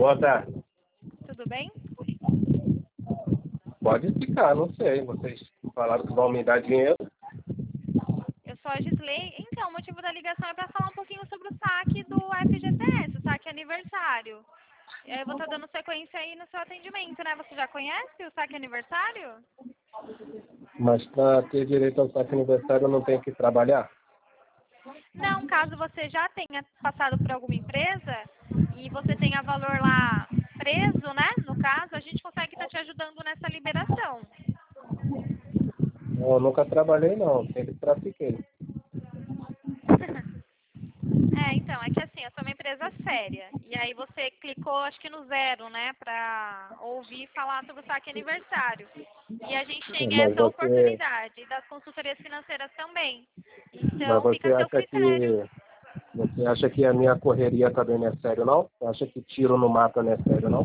Boa tarde. Tudo bem? Pode explicar, não sei. Vocês falaram que vão me dar dinheiro. Eu sou a Gisley. Então, o motivo da ligação é para falar um pouquinho sobre o saque do FGTS, o saque aniversário. Eu vou estar dando sequência aí no seu atendimento, né? Você já conhece o saque aniversário? Mas para ter direito ao saque aniversário eu não tenho que trabalhar? Não, caso você já tenha passado por alguma empresa e você tenha valor lá preso, né? No caso, a gente consegue estar te ajudando nessa liberação. Eu nunca trabalhei não, sempre trafiquei. Então, é que assim, eu sou uma empresa séria. E aí você clicou, acho que no 0, né, pra ouvir falar sobre o saque aniversário. E a gente tem Mas essa você, oportunidade das consultorias financeiras também. mas Então, fica a seu critério. você acha que a minha correria também não é sério não? Você acha que tiro no mato não é sério não?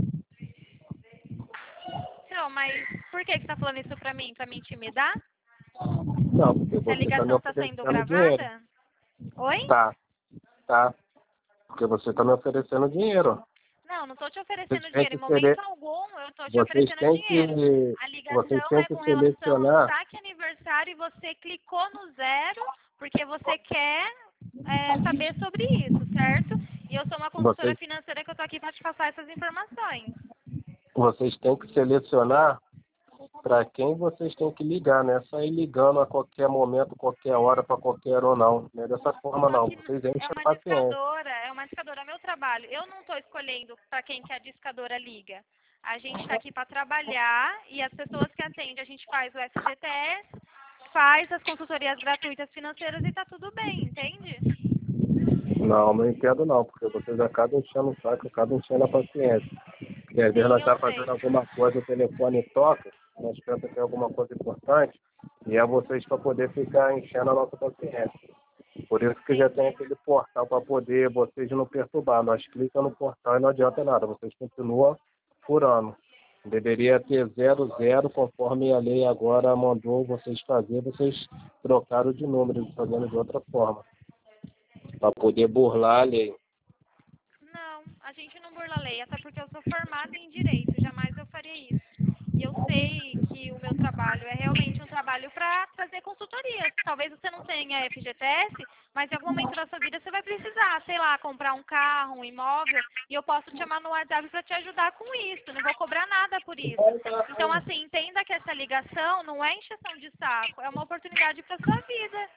Então, mas por que você tá falando isso pra mim? Pra me intimidar? Não, porque Se a você está me ligação tá sendo oferecendo dinheiro. gravada? Oi? Tá. Porque você está me oferecendo dinheiro. Não, não tô te Vocês oferecendo têm dinheiro. Em que momento algum, eu tô te vocês oferecendo têm dinheiro. que, A vocês ligação têm é que com relação ao selecionar. saque aniversário e você clicou no 0 porque você quer saber sobre isso, certo? E eu sou uma consultora Vocês, financeira que eu tô aqui para te passar essas informações. vocês têm que selecionar para quem vocês têm que ligar, né? Só ir ligando a qualquer momento, qualquer hora, para qualquer um, não. Não é dessa forma, Só não. que Vocês é enchem a uma paciência. discadora, é meu trabalho. Eu não estou escolhendo para quem que a discadora liga. A gente está aqui para trabalhar e as pessoas que atendem, a gente faz o FGTS, faz as consultorias gratuitas financeiras e está tudo bem, entende? Não, não entendo, não, porque vocês acabam enchendo o saco, acabam enchendo a paciência. E às vezes Sim, nós eu estamos sei. fazendo alguma coisa, o telefone toca, nós pensamos que é alguma coisa importante, e é vocês para poder ficar enchendo a nossa paciência. Por isso que já tem Entendi. aquele portal para poder vocês não perturbar. Nós clicamos no portal e não adianta nada, vocês continuam furando. Deveria ter 00, conforme a lei agora mandou vocês fazer, vocês trocaram de número, fazendo de outra forma, para poder burlar a lei. Não, a gente não burla a lei, até porque eu sou formada em direito, jamais eu faria isso. E eu sei que o meu trabalho é realmente um trabalho para trazer consultorias. Talvez você não tenha FGTS, mas em algum momento da sua vida você vai precisar, sei lá, comprar um carro, um imóvel, e eu posso te chamar no WhatsApp para te ajudar com isso. Não vou cobrar nada por isso. Então, assim, entenda que essa ligação não é encheção de saco, é uma oportunidade para sua vida.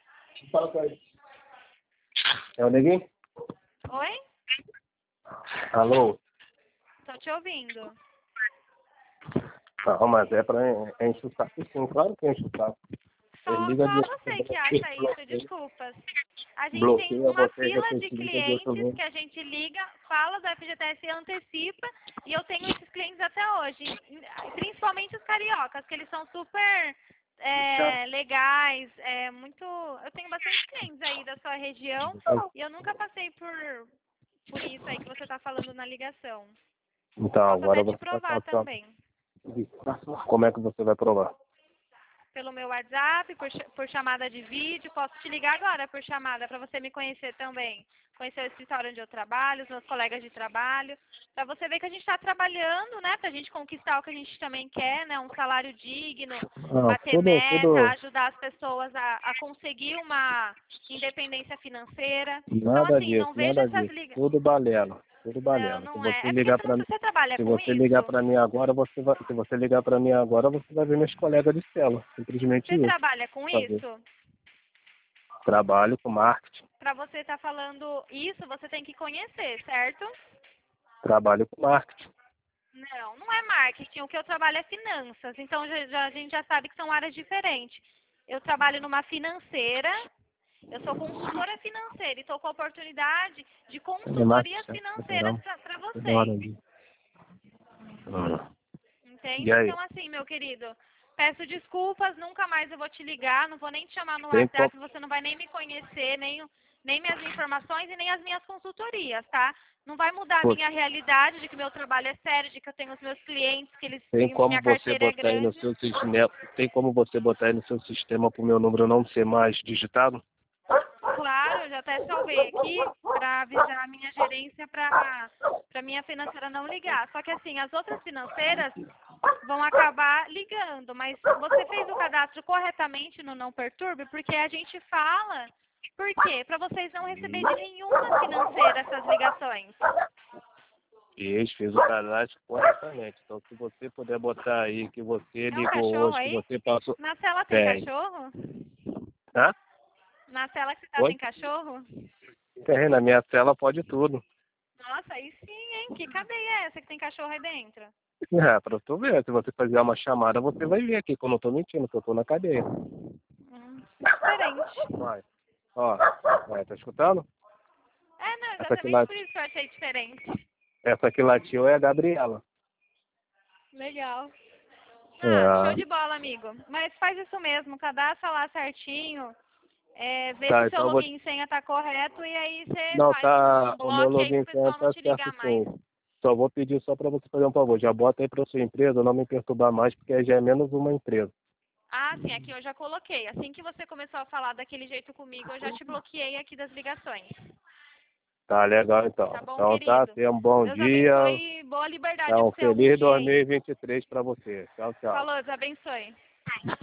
É o neguinho? Oi? Alô? Tô te ouvindo. Não, mas é para encher o saco sim, claro que enche o saco. Ele liga Só de você que acha isso, desculpas. A gente tem bloqueia uma você, fila depois de se liga de outro clientes número. que a gente liga, fala do FGTS e antecipa, e eu tenho esses clientes até hoje, principalmente os cariocas, que eles são super legais, muito. Eu tenho bastante clientes aí da sua região e eu nunca passei por isso aí que você está falando na ligação. Então, Posso agora até te você vai provar passar. também. Como é que você vai provar? Pelo meu WhatsApp, por chamada de vídeo. Posso te ligar agora por chamada para você me conhecer também. Conhecer o escritório onde eu trabalho, os meus colegas de trabalho. Para você ver que a gente está trabalhando, né? Para a gente conquistar o que a gente também quer, né? Um salário digno, Ah, bater meta, tudo, ajudar as pessoas a conseguir uma independência financeira. Então, nada assim, disso, não veja nada essas disso. ligas. Tudo balela, tudo Não, balela. Se não é. você É porque ligar para mim, você trabalha se com você ligar isso. para mim agora, se você ligar para mim agora, você vai ver meus colegas de cela. Simplesmente Você isso. trabalha com Fazer. isso? Trabalho com marketing, Para você estar falando isso, você tem que conhecer, certo? trabalho com marketing. Não, não é marketing. O que eu trabalho é finanças. Então a gente já sabe que são áreas diferentes. Eu trabalho numa financeira, eu sou consultora financeira e estou com a oportunidade de É consultorias marketing, financeiras caramba. para Toda hora vocês. ali. E Entende? aí? Então, assim, meu querido, peço desculpas, nunca mais eu vou te ligar, não vou nem te chamar no Tem como, WhatsApp, você não vai nem me conhecer, nem minhas informações e nem as minhas consultorias, tá? Não vai mudar a minha realidade de que meu trabalho é sério, de que eu tenho os meus clientes, que eles tem como minha você carteira é botar aí no grande. seu sistema, tem como você botar aí no seu sistema para o meu número não ser mais digitado? Claro, já até salvei aqui para avisar a minha gerência para minha financeira não ligar. Só que assim, as outras financeiras vão acabar ligando, mas você fez o cadastro corretamente no Não Perturbe? Porque a gente fala, por quê? Para vocês não receberem de nenhuma financeira essas ligações. Fiz o cadastro corretamente. Então, se você puder botar aí que você Tem um ligou cachorro hoje, que aí? você passou... Na cela tem Tem. cachorro? Hã? Na cela que você tá Oi? tem cachorro? Tem, na minha tela pode tudo. Nossa, aí sim, hein? Que cadeia é essa que tem cachorro aí dentro? Pra tu ver. Se você fizer uma chamada, você vai ver aqui, que eu não tô mentindo, que eu tô na cadeia. Diferente. Vai. Ó, tá escutando? É, não, Essa que, exatamente por isso que eu achei diferente. essa que latiu é a Gabriela. Legal. Show É. de bola, amigo. Mas faz isso mesmo, cadastra lá certinho, vê se Tá, o seu então eu vou... login e senha tá correto e aí você Não, faz tá... um O meu bloco aí pro login senha pessoal não tá te certo ligar mais. sim. Só vou pedir só pra você fazer um favor. Já bota aí pra sua empresa, não me perturbar mais, porque aí já é menos uma empresa. Ah, sim, aqui eu já coloquei. Assim que você começou a falar daquele jeito comigo, eu já te bloqueei aqui das ligações. Tá legal, então. Tá bom, Então tá, querido? tenha um bom Deus dia. abençoe e boa liberdade Tá, pro um seu algum feliz dia aí. 2023 pra você. Tchau, tchau. Falou, Deus abençoe.